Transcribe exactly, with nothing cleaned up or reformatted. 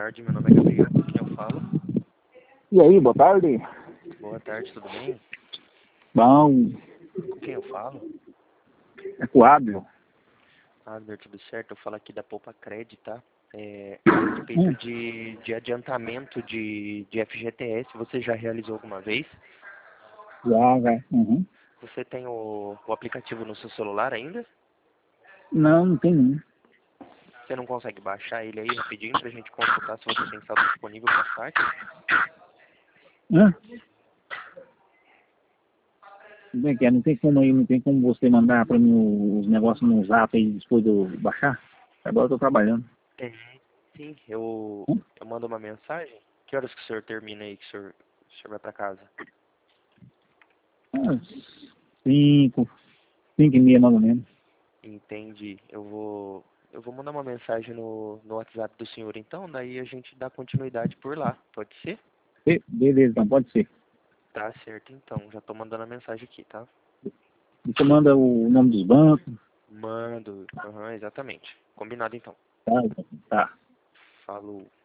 tarde, meu nome é Gabriel, com quem eu falo? E aí, boa tarde. Boa tarde, tudo bem? Bom, Com quem eu falo? é com o Abel. Ah, meu, tudo certo, eu falo aqui da Poupa Cred, tá? É, a respeito Hum. de, de adiantamento de, de F G T S, você já realizou alguma vez? Já, já. Uhum. Você tem o, o aplicativo no seu celular ainda? Não, não tem nenhum. Você não consegue baixar ele aí rapidinho pra gente consultar se você tem saldo disponível para saque? Hã? Como é que é? Não tem como aí, não tem como você mandar pra mim os negócios no zap aí depois de eu baixar? Agora eu tô trabalhando. Tem, sim. Eu, Hum? eu mando uma mensagem. Que horas que o senhor termina aí, que o senhor, o senhor vai pra casa? Ah, cinco, cinco e meia mais ou menos. Entendi. Eu vou, eu vou mandar uma mensagem no, no WhatsApp do senhor, então, daí a gente dá continuidade por lá. Pode ser? Be- Beleza, então pode ser. Tá certo, então. Já tô mandando a mensagem aqui, tá? Você manda o nome dos bancos. Mando. Aham, exatamente. Combinado, então. Tá, tá. Falou.